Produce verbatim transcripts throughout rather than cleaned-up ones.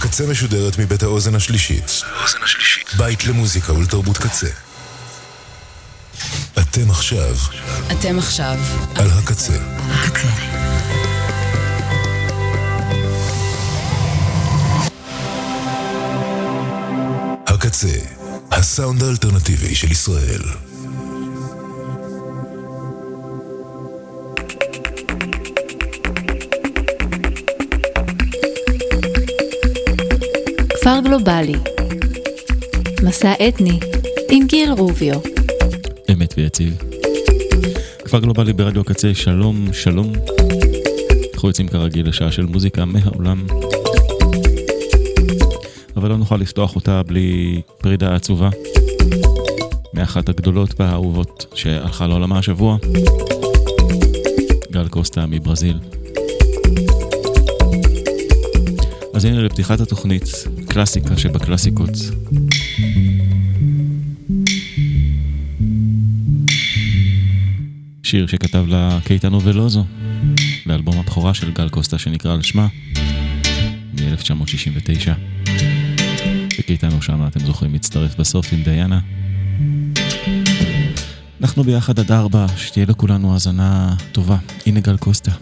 הקצה משודרת מבית האוזן השלישית. בית למוזיקה ולתרבות קצה. אתם עכשיו. אתם עכשיו. על הקצה. הקצה. הקצה, הסאונד האלטרנטיבי של ישראל. כפר גלובלי, מסע אתני עם גיל רוביו. אמת ויציב. כפר גלובלי ברדיו הקצה, שלום, שלום. אנחנו יוצאים כרגיל לשעה של מוזיקה מהעולם, אבל לא נוכל לפתוח אותה בלי פרידה עצובה מאחת הגדולות והאהובות שהלכה לעולמה השבוע, גל קוסטה מברזיל. אז הנה לפתיחת התוכנית, קלאסיקה שבקלאסיקות. שיר שכתב לה קייטנו ולוזו, לאלבום הבכורה של גל קוסטה שנקרא על שמה, מ-אלף תשע מאות שישים ותשע. וקייטנו שם, אתם זוכרים, מצטרף בסוף עם דיינה. אנחנו ביחד עד ארבע, שתהיה לכולנו האזנה טובה. הנה גל קוסטה.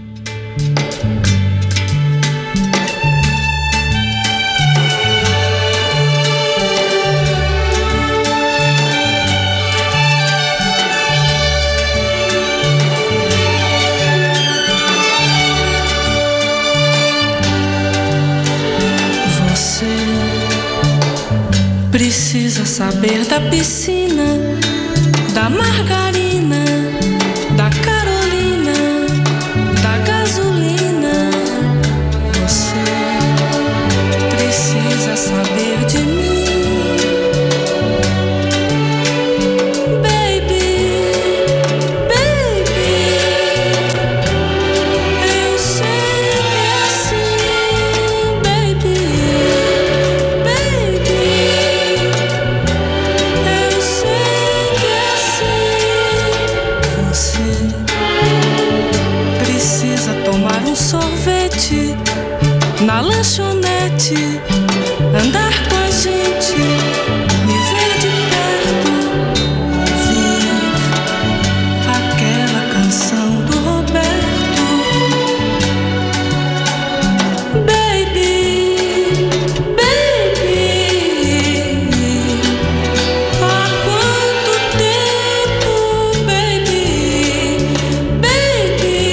Precisa saber da piscina, da margarina, da Carolina, da gasolina. Você precisa saber de mim, baby, baby. Eu sei que é assim, baby. Sorvete na lanchonete, andar com a gente, me ver de perto, ouvir aquela canção do Roberto. Baby, baby, há quanto tempo, baby, baby.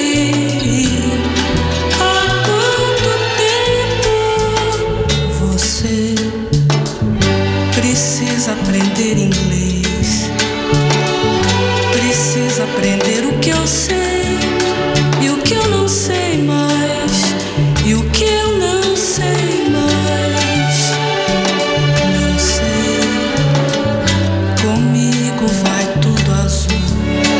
Precisa aprender inglês, precisa aprender o que eu sei e o que eu não sei mais, e o que eu não sei mais. Não sei, comigo vai tudo azul,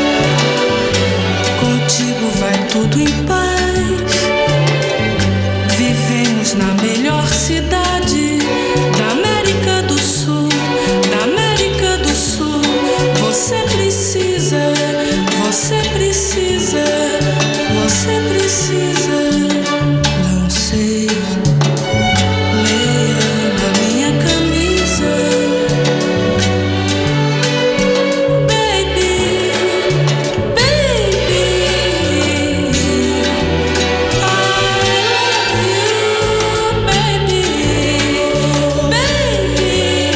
contigo vai tudo em paz. Vivemos na melhor cidade da América do Sul, da América do Sul. Você precisa, você precisa, você precisa. Não sei, leia na minha camisa, baby, baby. I love you, baby, baby.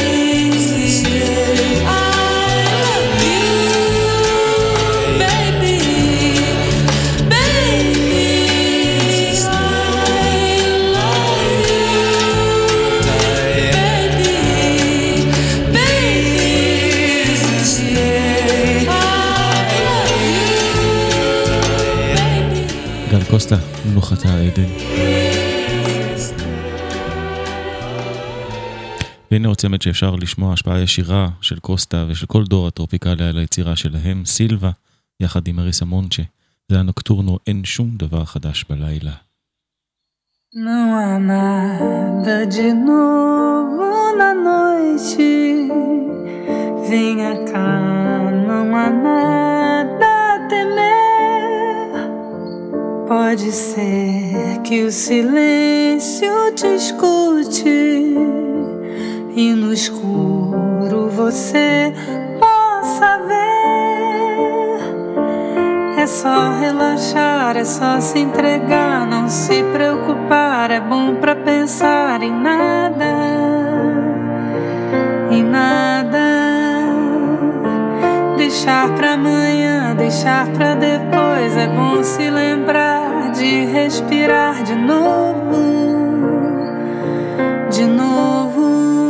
גל קוסטה, מנוחת העדן. והנה עוד צמד שאפשר לשמוע השפעה ישירה של קוסטה ושל כל דור הטרופיקלי על היצירה שלהם, סילבה, יחד עם מריסה מונצ'ה. זה הנוקטורנו, אין שום דבר חדש בלילה. Não há nada de novo na noite, venha cá, não há nada a temer. Pode ser que o silêncio te escute e no escuro você possa ver. É só relaxar, é só se entregar, não se preocupar. É bom pra pensar em nada, em nada. Deixar pra amanhã, deixar pra depois. É bom se lembrar de respirar de novo, de novo.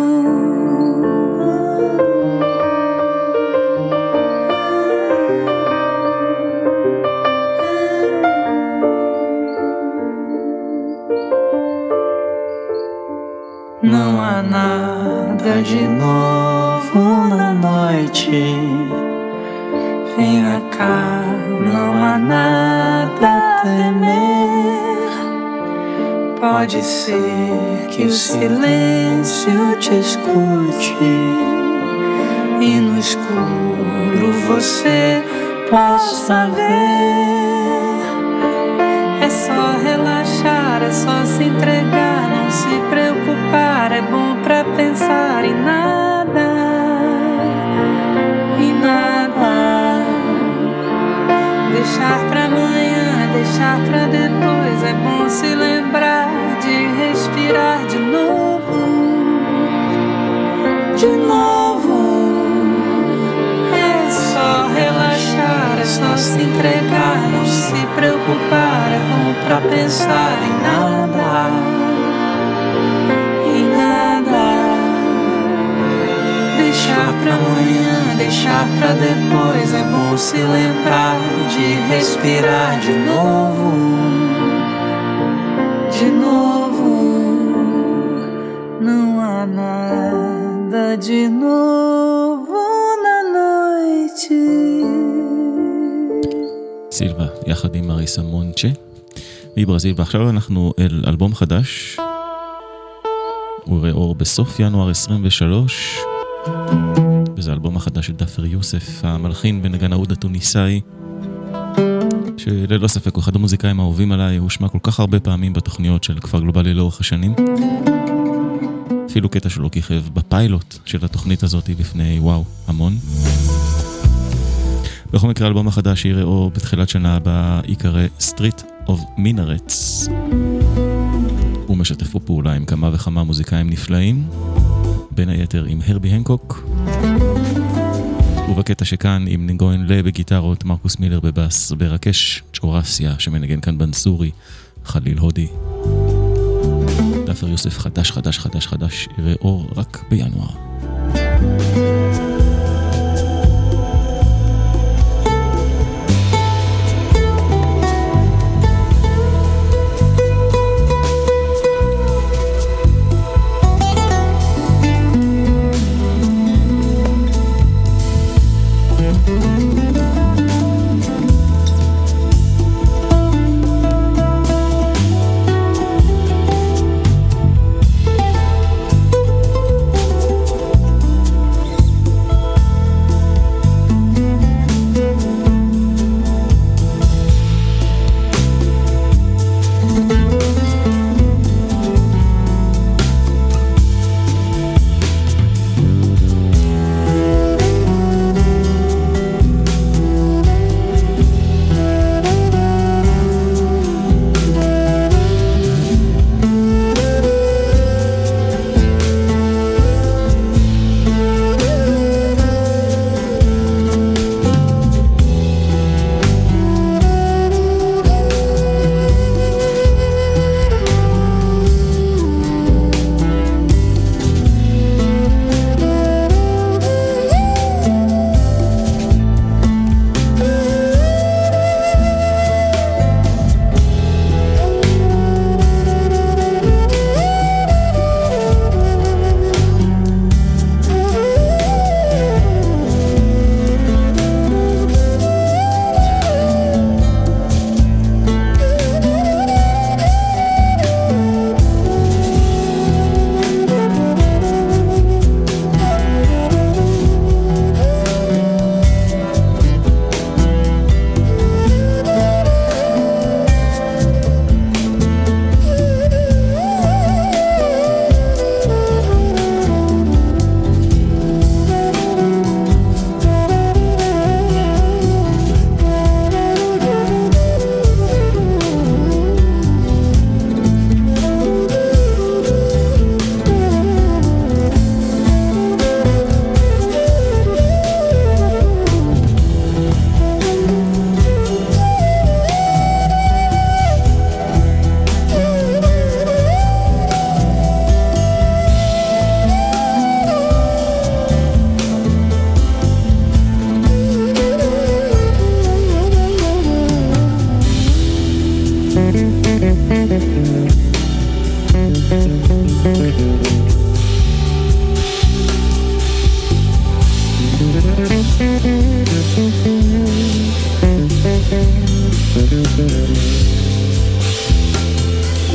Não há nada de novo na noite. Venha cá, não há nada a temer. Pode ser que o silêncio te escute e no escuro você possa ver. É só relaxar, é só se entregar, não se preocupar. É bom pra pensar em nada, em nada. Deixar pra amanhã, deixar pra depois. É bom se lembrar de respirar de novo, de novo. É só relaxar, é só se entregar, não se preocupar. É bom pra pensar em nada, em nada. Deixar pra amanhã, deixar pra depois. É bom se lembrar de respirar de novo, de novo. Não há nada de novo na noite. סילבה, יחד עם מריסה מונצ'ה מברזיל, ועכשיו אנחנו אל אלבום חדש. הוא יראה אור בסוף ינואר עשרים ושלוש, וזה האלבום החדש של דאפר יוסף, המלחין ונגן העוד התוניסאי, שללא ספק הוא אחד המוזיקאים האהובים עליי. הוא שמע כל כך הרבה פעמים בתוכניות של כפר גלובלי לאורך השנים. אפילו קטע שלו כיכב בפיילוט של התוכנית הזאת לפני וואו, המון. בכל מקרה, האלבום החדש יראה אור בתחילת שנה הבאה, ייקרא Street of Minarets. הוא משתף פה פעולה עם כמה וכמה מוזיקאים נפלאים, בין היתר עם הרבי הנקוק, ובקטע שכאן עם נגוין לה בגיטרות, מרקוס מילר בבאס, ברקש צ'ורסיה שמנגן כאן בנסורי, חליל הודי. דאפר יוסף חדש חדש חדש חדש יראה אור רק בינואר.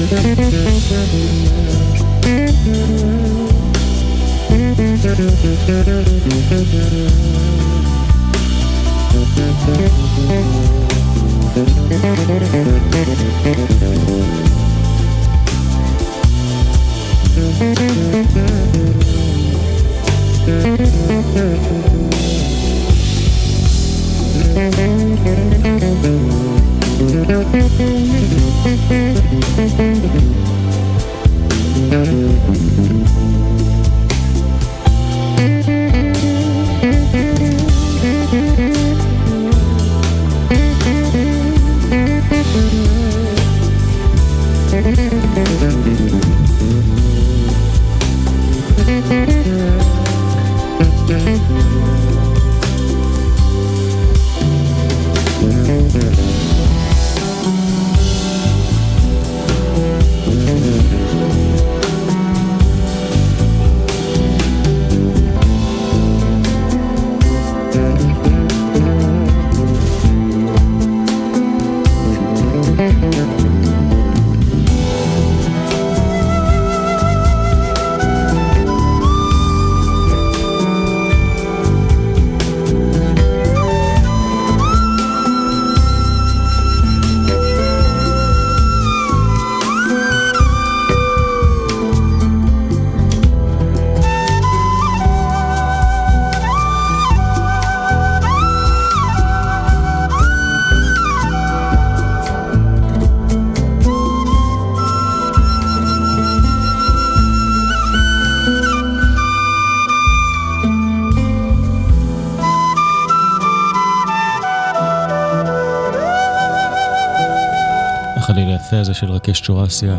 החליל היפה הזה של רקש צ'ורסיה,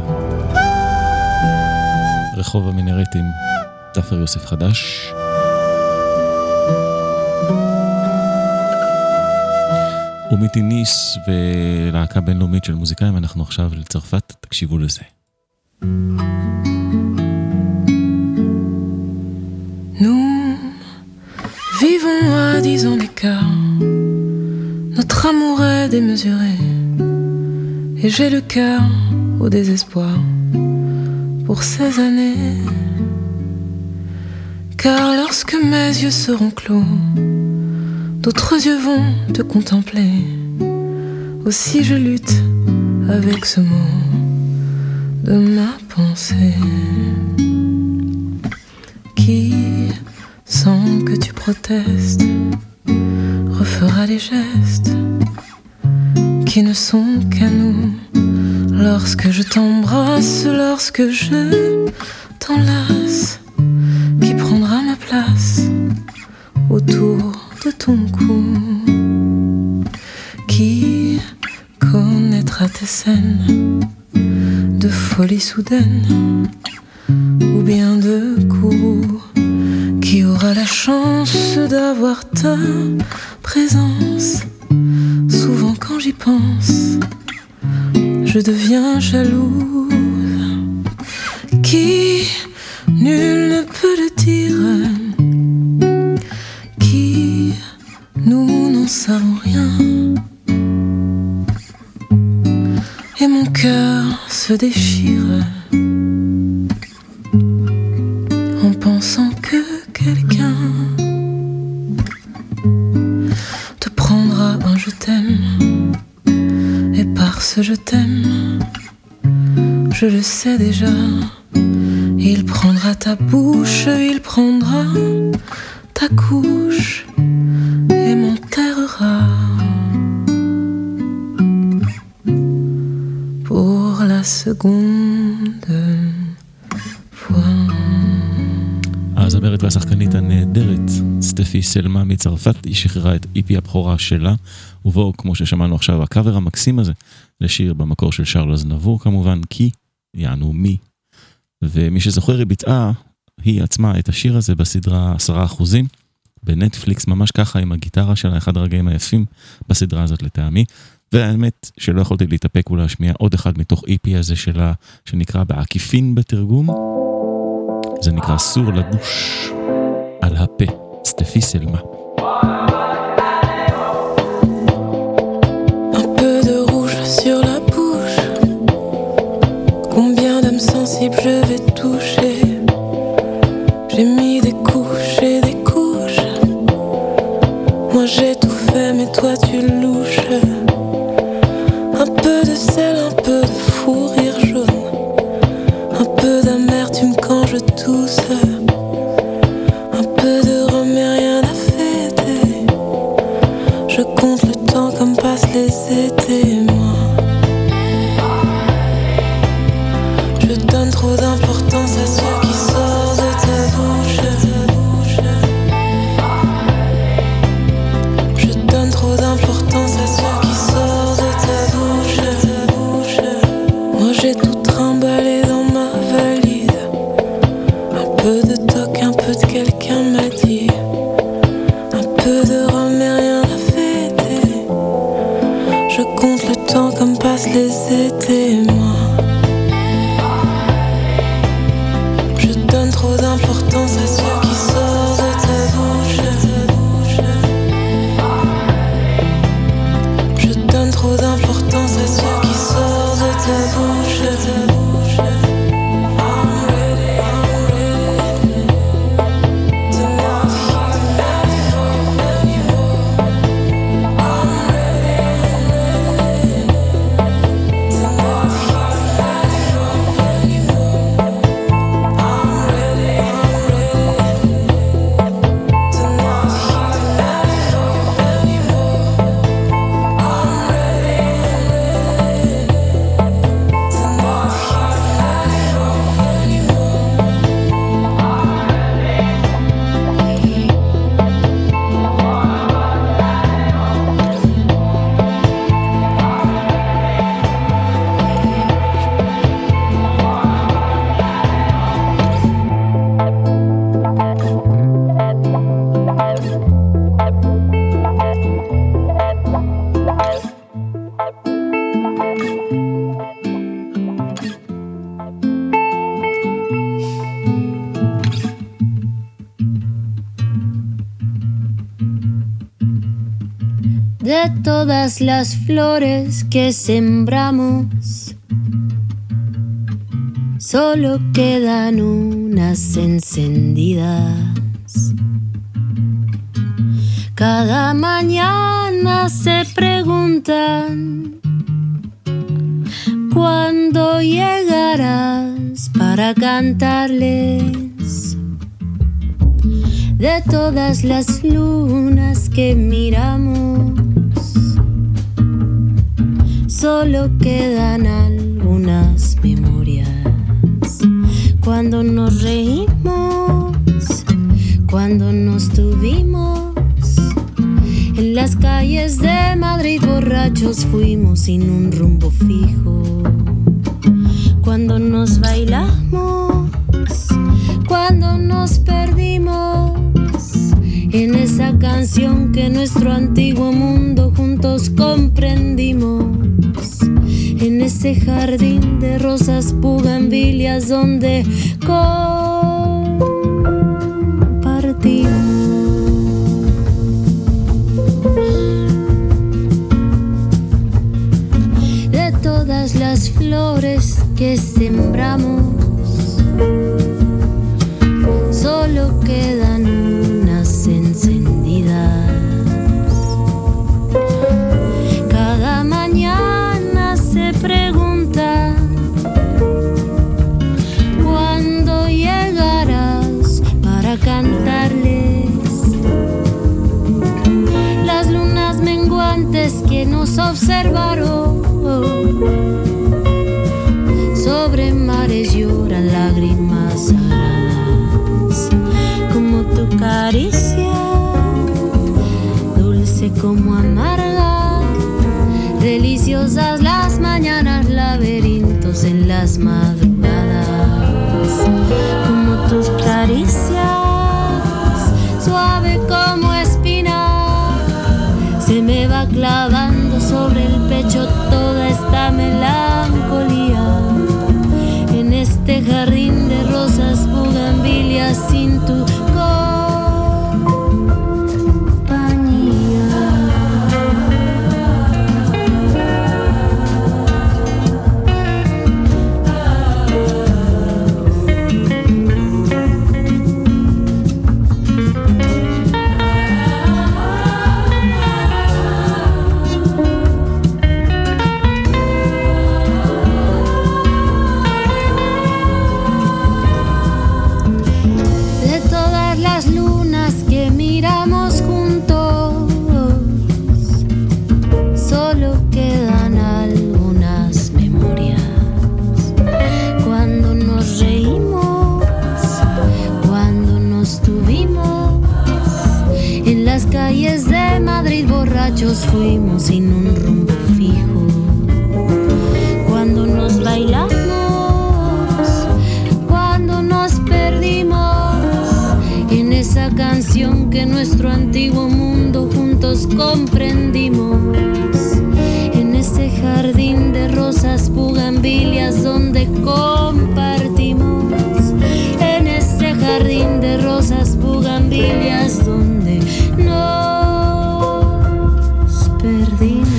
רחוב המינרטים, תפר יוסף חדש. ומתיניס ולהקה בינלאומית של מוזיקאים, אנחנו עכשיו לצרפת, תקשיבו לזה. Nous vivons à dix ans d'écart, notre amour est démesuré, et j'ai le cœur au désespoir pour ces années. Car lorsque mes yeux seront clos, d'autres yeux vont te contempler. Aussi je lutte avec ce mot de ma pensée, qui, sans que tu protestes, refera les gestes qui ne sont qu'à nous. Lorsque je t'embrasse, lorsque je t'enlace, qui prendra ma place autour de ton cou, qui connaîtra tes scènes de folie soudaine ou bien de courroux, qui aura la chance d'avoir ta présence. Souvent quand j'y pense, je deviens jalouse, qui nul ne peut le dire, qui nous n'en savons rien, et mon cœur se déchire en pensant que quelqu'un te prendra un je t'aime, et par ce je t'aime, je le sais déjà, il prendra ta bouche, il prendra ta couche et m'enterrera pour la seconde fois. הזמרת והשחקנית הנהדרת סטפי סלמה מצרפת, היא שחררה את איפי הבכורה שלה, ובו, כמו ששמענו עכשיו, הקאבר המקסים הזה לשיר במקור של שרל אזנבור כמובן, כי יענו מי. ומי שזוכר, היא ביצעה היא עצמה את השיר הזה בסדרה עשרה אחוזים בנטפליקס, ממש ככה עם הגיטרה שלה, אחד הרגעים היפים בסדרה הזאת לטעמי. והאמת שלא יכולתי להתאפק ולהשמיע עוד אחד מתוך איפי הזה שלה, שנקרא בעקיפין בתרגום, זה נקרא סור לבוש, על הפה, סטפי סלמה. Un peu de rouge sur la bouche, possible, je vais toucher. J'ai mis des couches et des couches. Moi j'ai tout fait, mais toi tu louches. Un peu de sel, un peu de fou rire jaune. Un peu d'amertume quand je tousse. Un peu de rhum et rien à fêter. Je compte le temps comme passent les étés, moi. Je donne trop d'importance à ce qui sort de ta bouche. Je donne trop d'importance à ce qui sort de ta bouche. Moi j'ai tout trimballé dans ma valise. Un peu de toc, un peu de quelqu'un m'a dit. Un peu de rhum et rien à fêter. Je compte le temps comme passent les étés, moi. Je donne trop d'importance à ce qui sort de ta bouche. Je donne trop d'importance à ce qui sort de ta bouche. I'm ready, I'm ready to not hear anymore. I'm ready, I'm ready to not hear anymore. I'm ready, I'm ready to not hear anymore. I'm ready, I'm ready to not hear De todas las flores que sembramos, solo quedan unas encendidas. Cada mañana se preguntan ¿cuándo llegarás para cantarles? De todas las lunas que miramos, solo quedan algunas memorias. Cuando nos reímos, cuando nos tuvimos, en las calles de Madrid borrachos fuimos sin un rumbo fijo. Cuando nos bailamos, cuando nos perdimos en esa canción que nuestro antiguo mundo juntos comprendimos. En ese jardín de rosas bugambilias donde compartimos. De todas las flores que sembramos, solo quedan unas encendidas. Cada mañana se pregunta ¿cuándo llegarás para cantarles? Las lunas menguantes que nos observaron sobre mares lloran lágrimas sagradas, como tu caricia, dulce como amarga, deliciosas las mañanas, laberintos en las madrugadas, como tus caricias, suave como espina, se me va clavando sobre el pecho toda esta melancolía. En este jardín de rosas bugambilias sin tu compañía. nos fuimos sin un rumbo fijo, cuando nos bailamos, cuando nos perdimos en esa canción que nuestro antiguo mundo juntos comprendimos, en ese jardín de rosas bugambilias donde compartimos, en ese jardín de rosas bugambilias donde nos perdimos.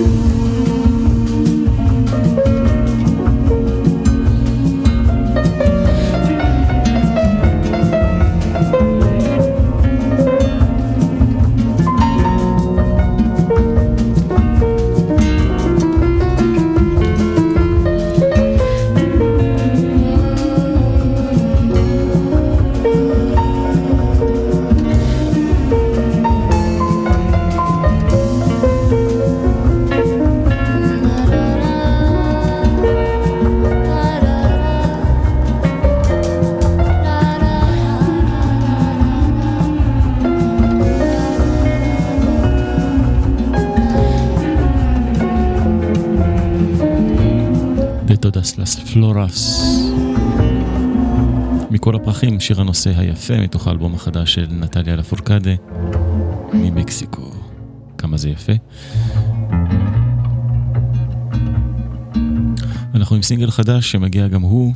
לס פלורס מכל הפרחים, שיר הנושא היפה מתוך האלבום החדש של נטליה לפורקדה ממקסיקו. כמה זה יפה. אנחנו עם סינגל חדש שמגיע גם הוא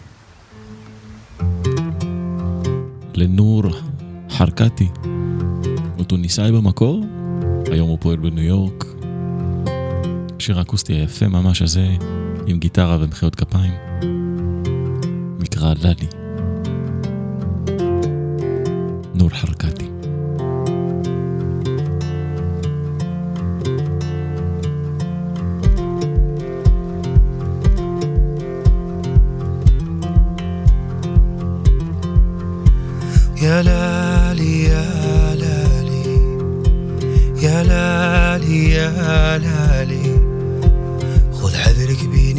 לנור חרקתי. הוא טוניסאי במקור, היום הוא פועל בניו יורק. שיר האקוסטי היפה ממש הזה עם גיטרה ומחיאות כפיים, מקרא ללי. נור חרקתי. يا لالي يا لالي يا لالي يا لالي خذ حذرك بين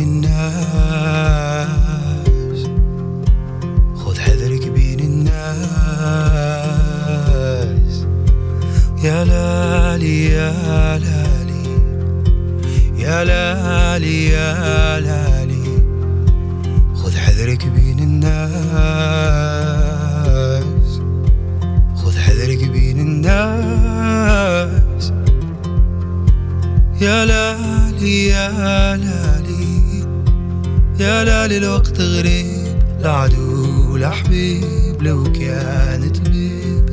الناس خذ حذرك بين الناس يا لالي يا لالي يا لالي يا لالي خذ حذرك بين الناس خذ حذرك بين الناس يا لالي يا لالي يا لالي الوقت غريب لا عدو لا حبيب لو كانت بيب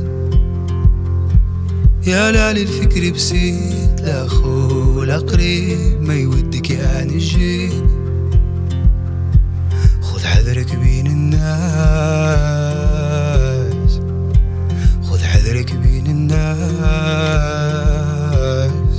يا لالي الفكر بسيط لا أخو لا قريب ما يودك يا نجيب خذ حذرك بين الناس خذ حذرك بين الناس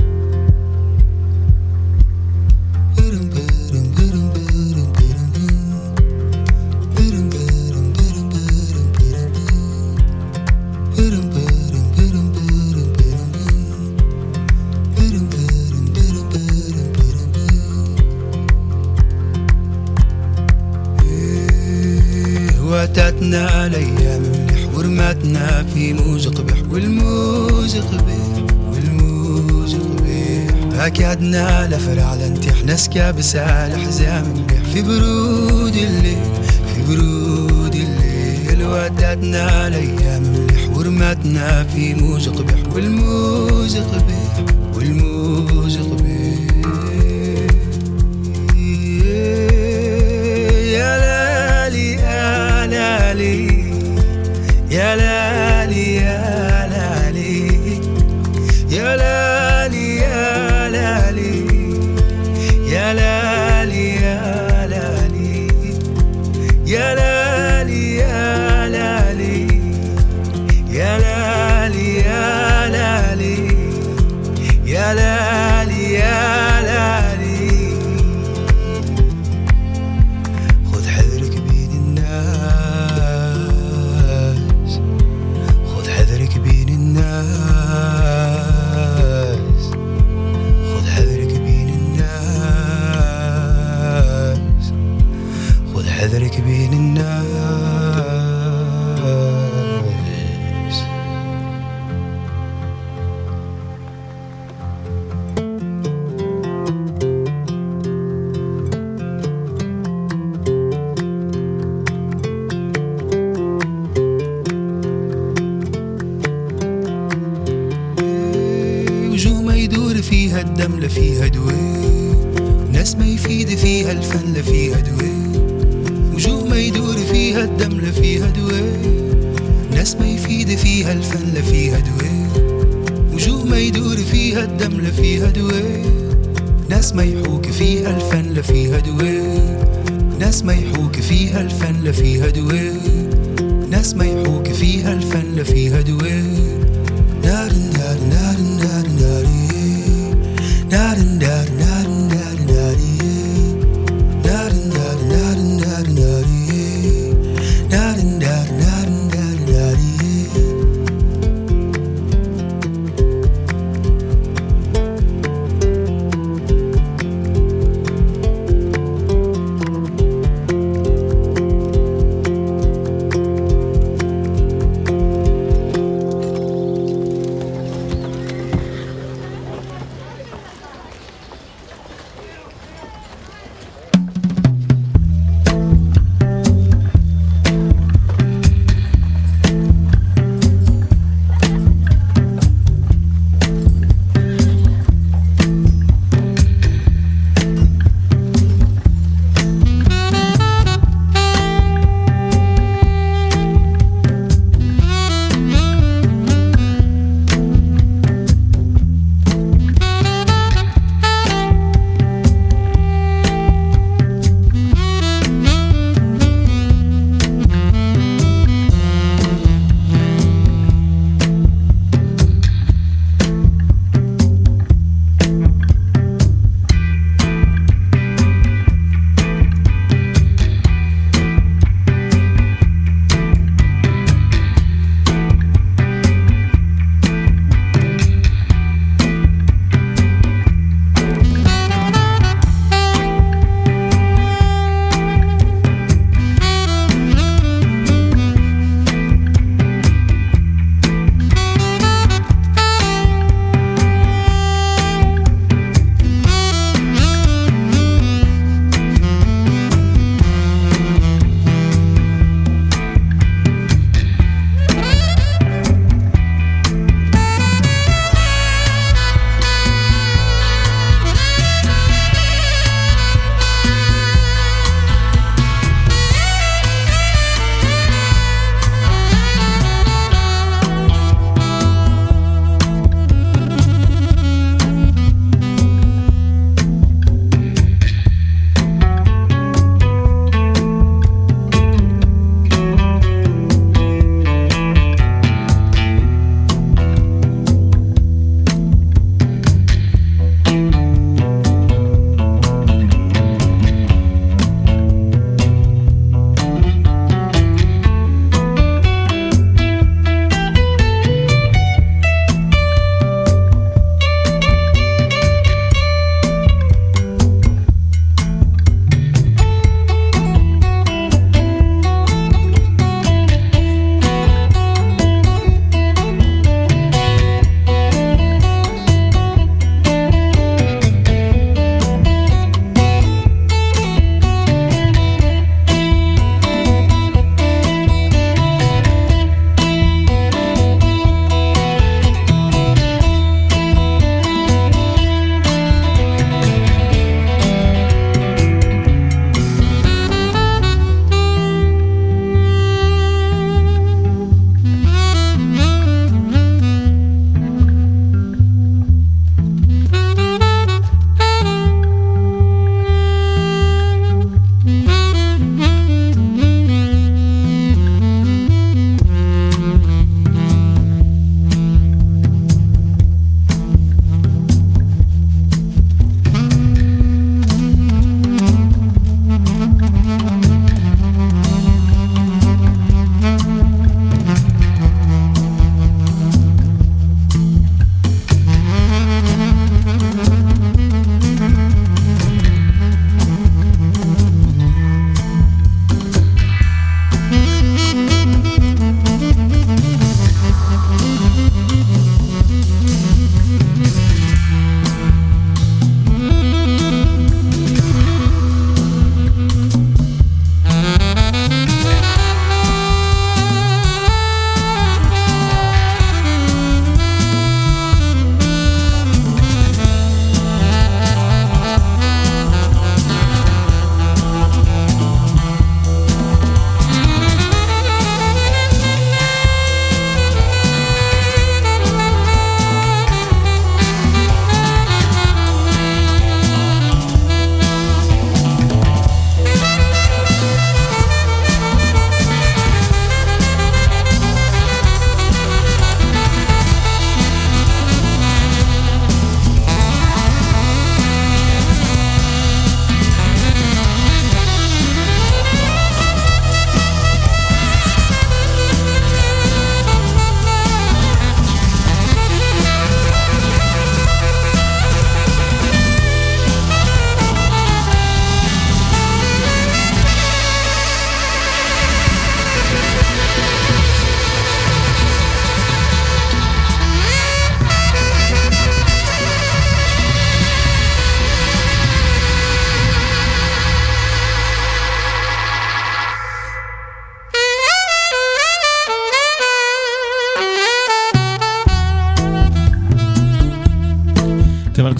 واتتنا الايام ملح ورماتنا في موج قبح والموج قبح والموج قبح اكادنا لفرعلا نتيحنا سكابس على حزام ملح في برود الليل في برود الليل واتتنا الايام ملح ورماتنا في موج قبح والموج قبح والموج قبح يا لالي يا لالي يا لالي يا لالي يا لالي يا لالي يا لالي يا لالي يا لالي يا لالي يا لالي يا لالي يا لالي خذ حذرك بين الناس خذ حذرك بين الناس خذ حذرك بين الناس خذ حذرك بين الناس الدم لا فيها دواء، ناس ما يفيد فيها الفن لا فيها دواء، وجوه ما يدور فيها الدم لا فيها دواء، ناس ما يفيد فيها الفن لا فيها دواء، وجوه ما يدور فيها الدم لا فيها دواء، ناس ما يحوك فيها الفن لا فيها دواء، ناس ما يحوك فيها الفن لا فيها دواء، ناس ما يحوك فيها الفن لا فيها دواء. نار نار نار نار نار نار نار نار نار نار نار نار نار نار نار نار نار نار نار.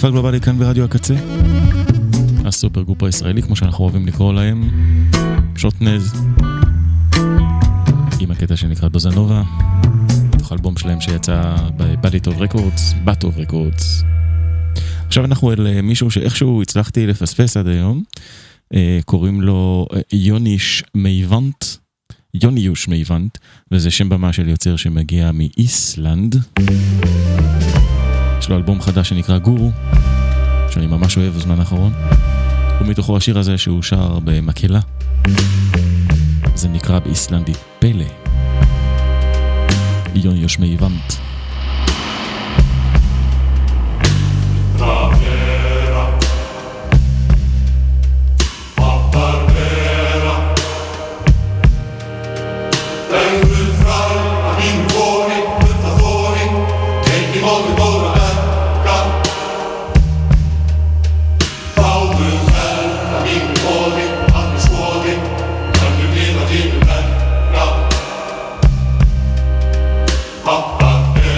אחד גלובלי כאן ברדיו הקצה. הסופר גרופ הישראלי, כמו שאנחנו אוהבים לקרוא להם, שוטנז, עם הקטע שנקרא דוזנובה, תוך אלבום שלהם שיצא בבליטוב רקורדס, בטוב רקורדס. עכשיו אנחנו אל מישהו שאיכשהו הצלחתי לפספס עד היום, קוראים לו יוניש מייבנט, יוניוש מייבנט, וזה שם במה של יוצר שמגיע מאיסלנד. יש לו אלבום חדש שנקרא גורו, שאני ממש אוהב בזמן האחרון, ומתוכו השיר הזה שהוא שר במקהלה, זה נקרא באיסלנדית פלא. יוניוש מייבנט. Pappa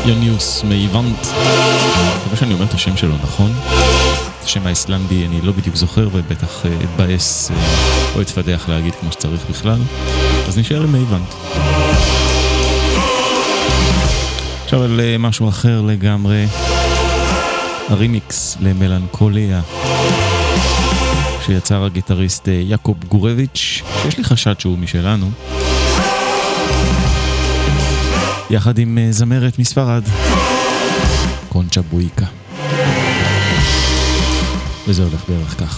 יוניוס מאיוונט. מקווה שאני אומר את השם שלו נכון. את השם האיסלנדי אני לא בדיוק זוכר, ובטח אתבאס או אתפדח להגיד כמו שצריך בכלל. אז נשאר עם מאיוונט. עכשיו על משהו אחר לגמרי. הרימיקס למלנקוליה שיצר הגיטריסט יעקב גורביץ', שיש לי חשד שהוא משלנו, יחד עם זמרת מספרד, קונצ'ה בויקה. וזה הולך בערך ככה.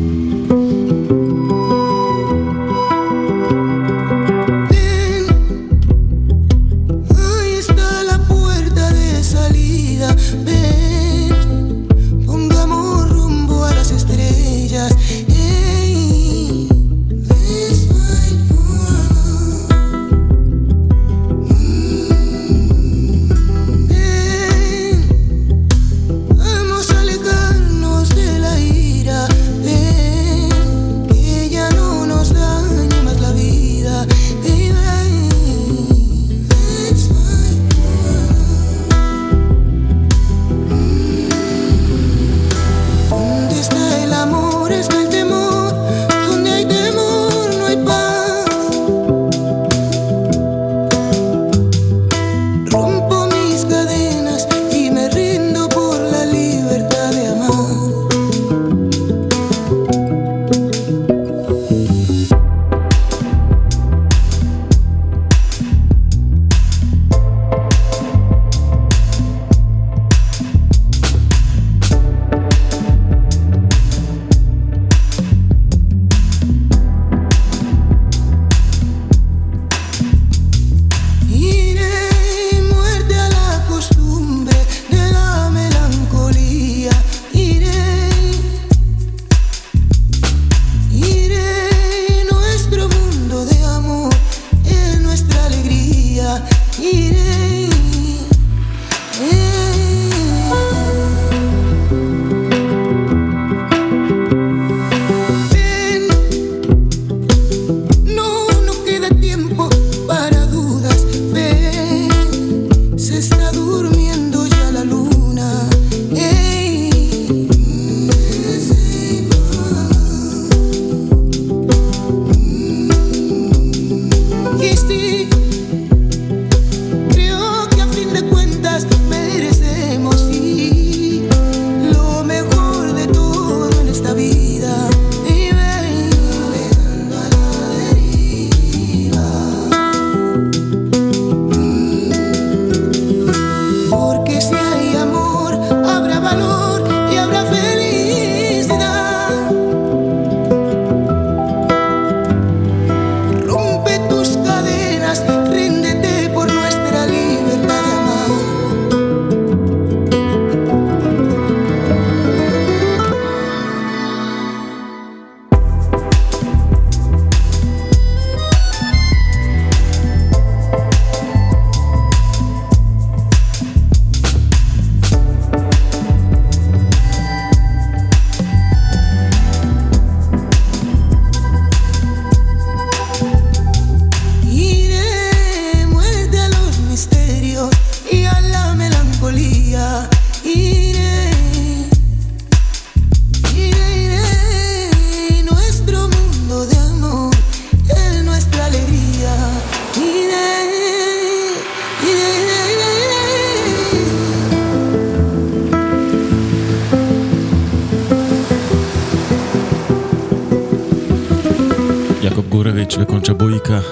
וקונצ'ה בויקה.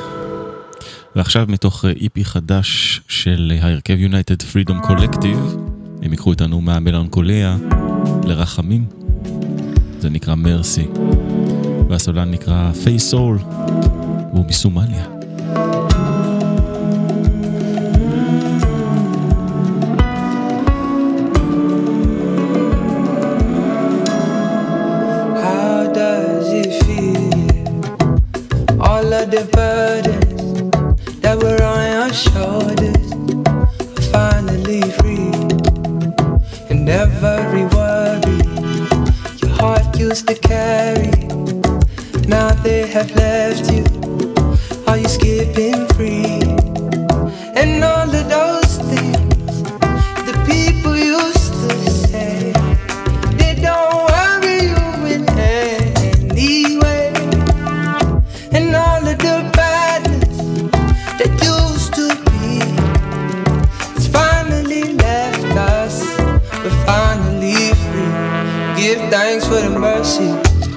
ועכשיו מתוך אי פי חדש של ההרכב United Freedom Collective, הם יקחו איתנו מהמלנקוליה לרחמים, זה נקרא מרסי, והסולן נקרא פיי סול, והוא מסומליה. The burdens that were on your shoulders are finally free, and every worry your heart used to carry, now they have left you. Are you skipping free? And all of those things and all of the badness that used to be. It's finally left us, we're finally free. Give thanks for the mercy.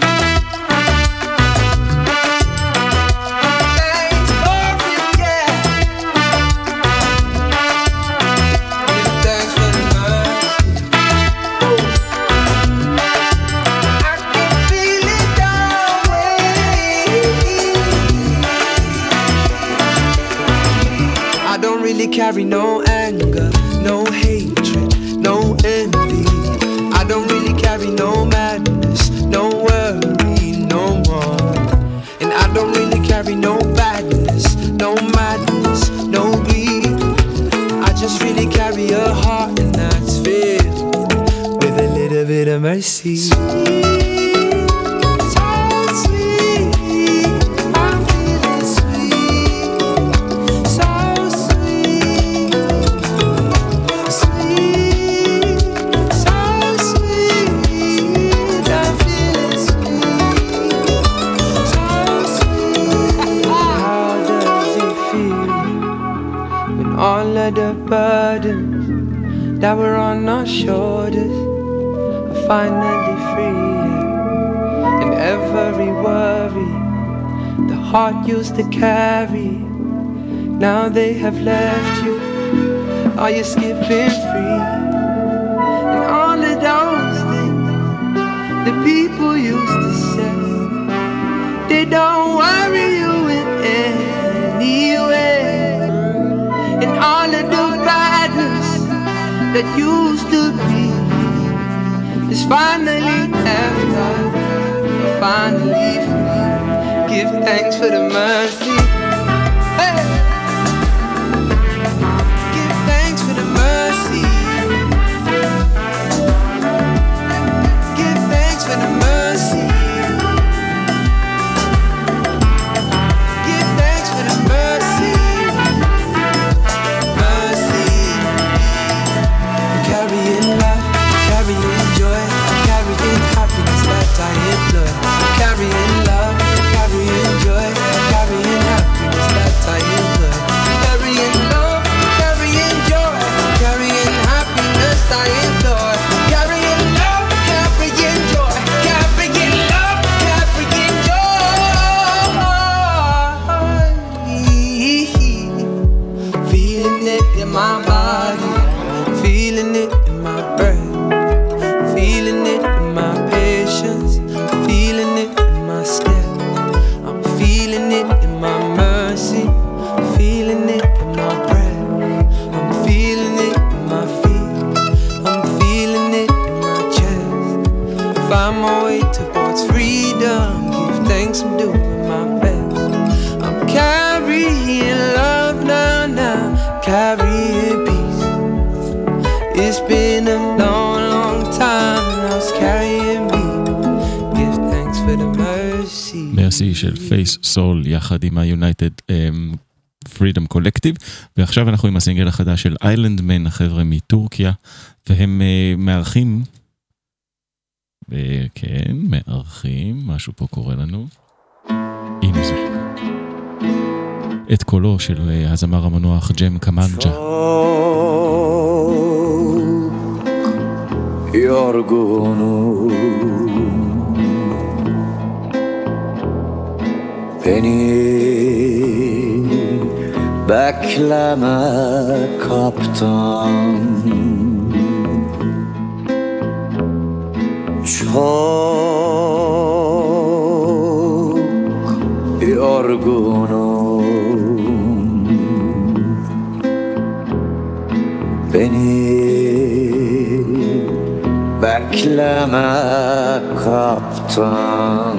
Carry no anger, no hatred, no envy. I don't really carry no madness, no worry, no more. And I don't really carry no badness, no madness, no greed. I just really carry a heart and that's filled with a little bit of mercy. The burdens that were on our shoulders are finally free, and every worry the heart used to carry, now they have left you. Are you skipping free? And all of those things the people used to say, they don't worry you in any way. And all of the badness that used to be is finally left us, finally free. Give thanks for the mercy. Hey. Give thanks for the mercy. Give thanks for the mercy. Give thanks for the mercy. Carrying love, carrying joy, carrying happiness that I employ. Carrying love, carrying joy, carrying happiness that I employ. Carrying love, carrying joy, carrying happiness I employ. Carrying love, carrying joy, carrying love, carrying joy. Feeling it in my body, feeling it in my breath, feeling it in my patience, feeling it in my step. I'm feeling it in my mercy, feeling it in my breath. I'm feeling it in my feet, I'm feeling it in my chest. Find my way towards freedom, give thanks, I'm doing my best. I'm carrying love now, now, carrying peace. It's been a long, long time and I was carrying me. Give thanks for the mercy. מרסי של פייס סול יחד עם ה-United um, Freedom Collective, ועכשיו אנחנו עם הסינגל החדש של איילנד מן, החבר'ה מטורקיה, והם uh, מארחים, וכן, מארחים, משהו פה קורה לנו, הנה זה, את קולו של uh, הזמר המנוח ג'ם קמנג'ה. Yorgunum beni bekleme kaptan, çok yorgunum beni bekleme kaptan.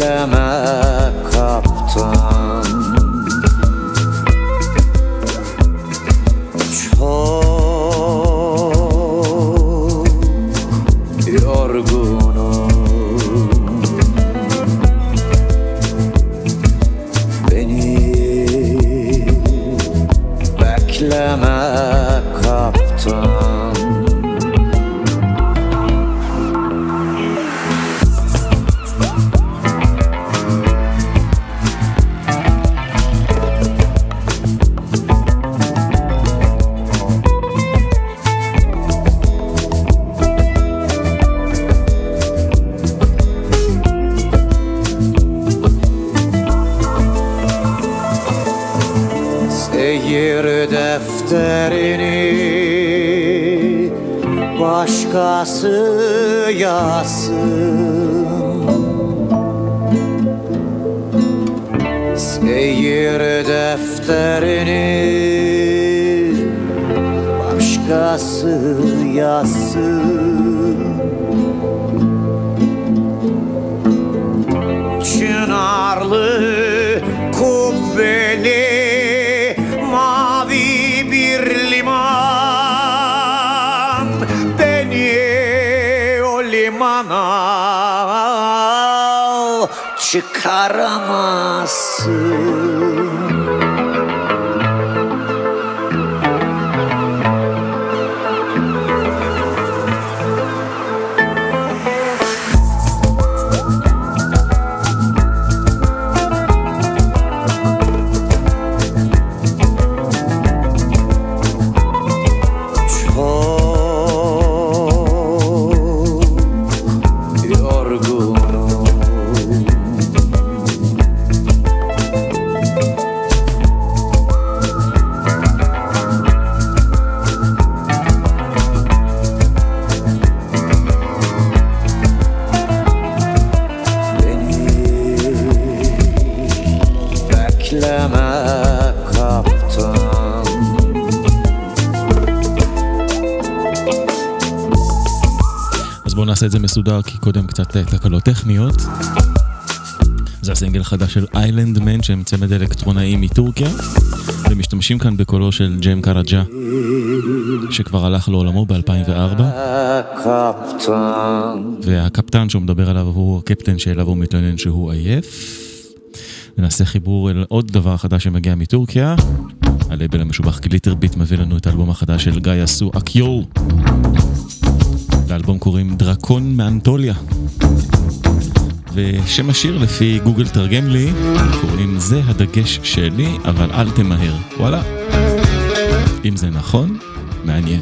Bekleme kaptan, çok yorgunum. Beni bekleme kaptan. Seyir defterini başkası yazsın. Seyir defterini başkası yazsın. Çınarlı kubbeli mavi bir liman, beni o limana çıkaramazsın. נעשה את זה מסודר כי קודם קצת תקלות טכניות. זה הסינגל חדש של איילנד מן שהם צמד אלקטרונאי מטורקיה ומשתמשים כאן בקולו של ג'ם קראג'ה שכבר הלך לעולמו ב-אלפיים וארבע והקפטן שהוא מדבר עליו הוא הקפטן שאליו הוא מתלונן שהוא עייף. ונעשה חיבור אל עוד דבר חדש שמגיע מטורקיה. הלייבל המשובח גליטר ביט מביא לנו את האלבום החדש של גיא אסו אקיול. לאלבום קוראים דרקון מאנטוליה ושם השיר לפי גוגל תרגם לי קוראים זה הדגש שלי אבל אל תמהר. וואלה, אם זה נכון, מעניין.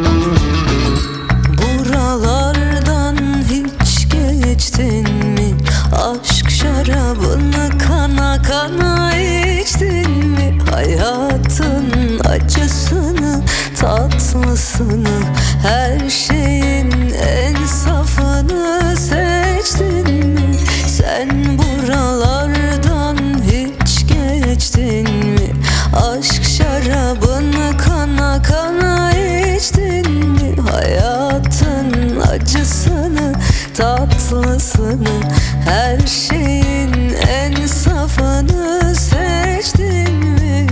Buralardan hiç geçtin mi? Aşk şarabını kana kana içtin mi? Hayatın acısını, tatlısını, her şeyin en safını seçtin mi? Sen buralardan hiç geçtin mi? Aşk şarabını kana kana içtin mi? Hayatın acısını, tatlısını, her şeyin en safını seçtin mi?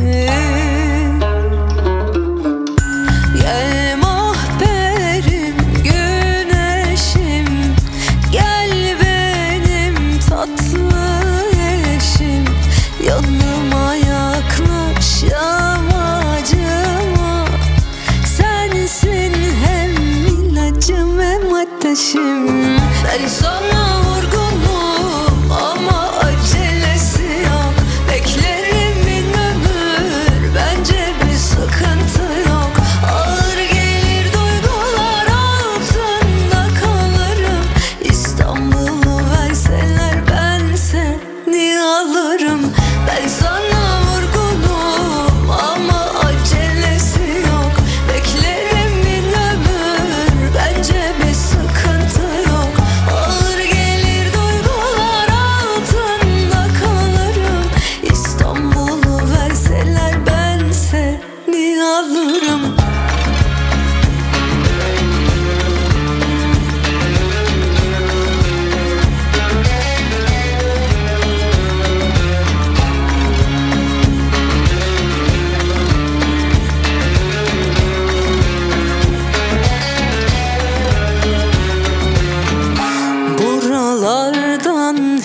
Gel mahberim, güneşim, gel benim tatlı eşim. Yanıma yaklaş yamacıma, sensin hem ilacım hem ateşim. Ben sana vurgunum ama acelesi yok. Beklerim bin ömür, bence bir sıkıntı yok. Ağır gelir duygular, altında kalırım. İstanbul'u verseler ben seni alırım. Ben sana vurgunum ama acelesi yok. Beklerim bin ömür, bence bir sıkıntı yok. Ağır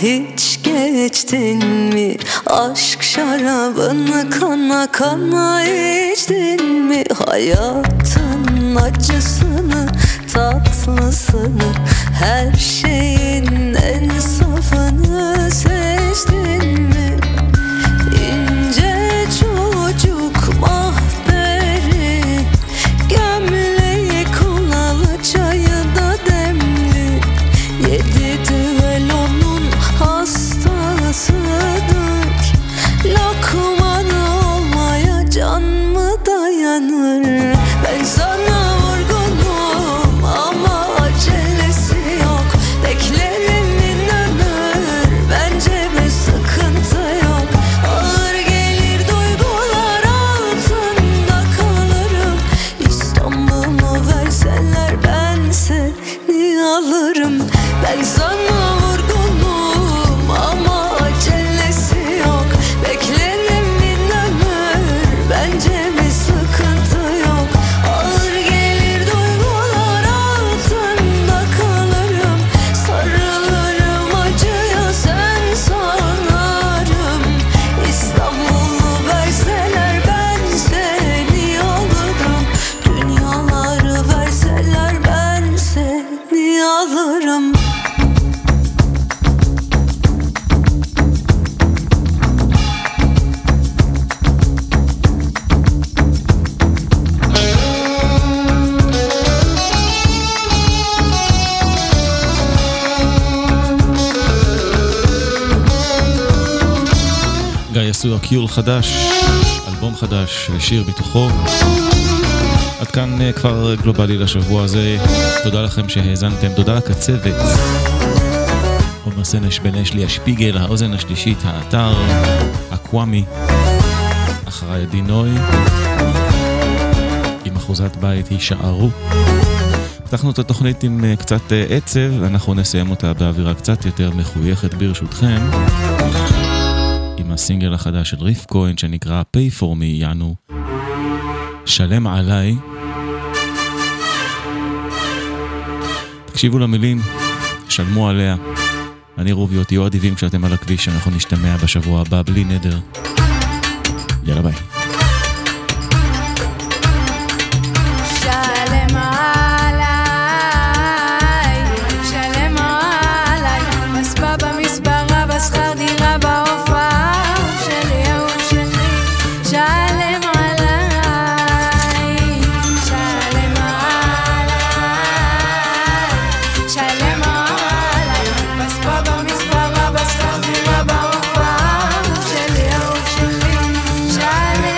hiç geçtin mi? Aşk şarabını kana kana içtin mi? Hayatın acısını, tatlısını, her şeyin en safını seçtin mi? İnce çocuk mahberi, gömleği kolalı, çayı da demli. Yedi düvelonun hastasıdır. Lokmanı olmaya can mı dayanır? Ben sana vurgunum ama acelesi yok. Beklerim inanır, bence bir sıkıntı yok. Ağır gelir duygular, altında kalırım. İstanbul'u verseler ben seni alırım. Ben sana vurgunum ama acelesi yok. Beklerim inanır, bence bir sıkıntı yok. Ağır gelir duygular, altında kalırım. Sarılırım acıya, sen sanarım. İstanbul'u verseler ben seni alırım. Dünyaları verseler ben seni alırım. גיא עשו הקיול חדש, אלבום חדש, שיר מתוכו. עד כאן כבר גלובלי לשבוע הזה. תודה לכם שהאזנתם, תודה לקצבת עומר סנש, בן אשלי, השפיגל, האוזן השלישית, האתר, אקוואמי, אחריי עדי נוי, עם אחוזת בית הישארו. פתחנו את התוכנית עם קצת עצב, אנחנו נסיים אותה באווירה קצת יותר מחויכת ברשותכם, עם הסינגל החדש של ריף כהן שנקרא Pay for me, יענו שלם עליי. תקשיבו למילים, שלמו עליה. אני רוביו, תהיו אדיבים כשאתם על הכביש, אנחנו נשתמע בשבוע הבא בלי נדר. יאללה ביי. שלם עליי, שלם עליי, בספה במספרה, בשכר דירה, בהופעה שלי, אהוב שלי. שלם עליי, שלם עליי, שלם עליי, בספה במספרה, בשכר דירה, בהופעה שלי, אהוב שלי. שלם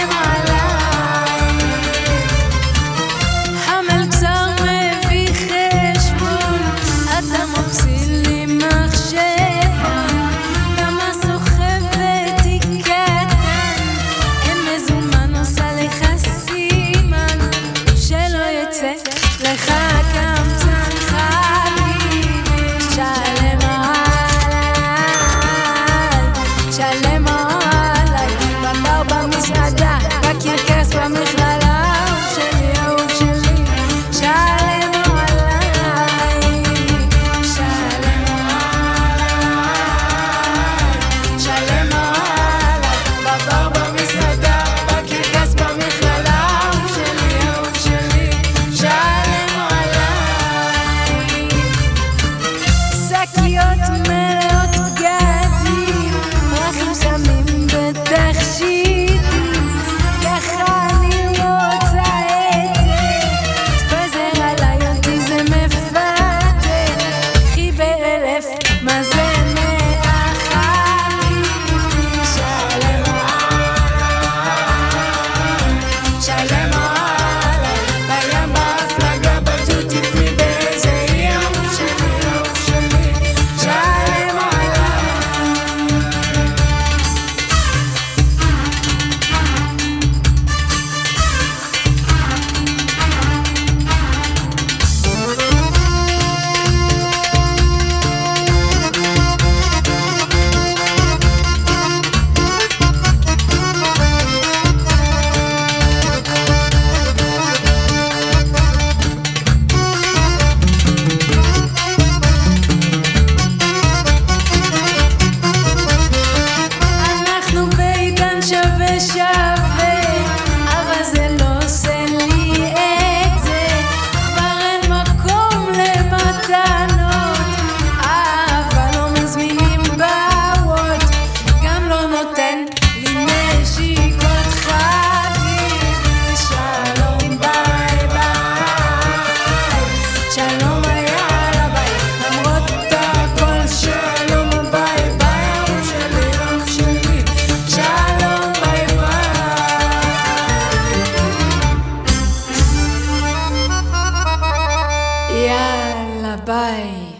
הבית.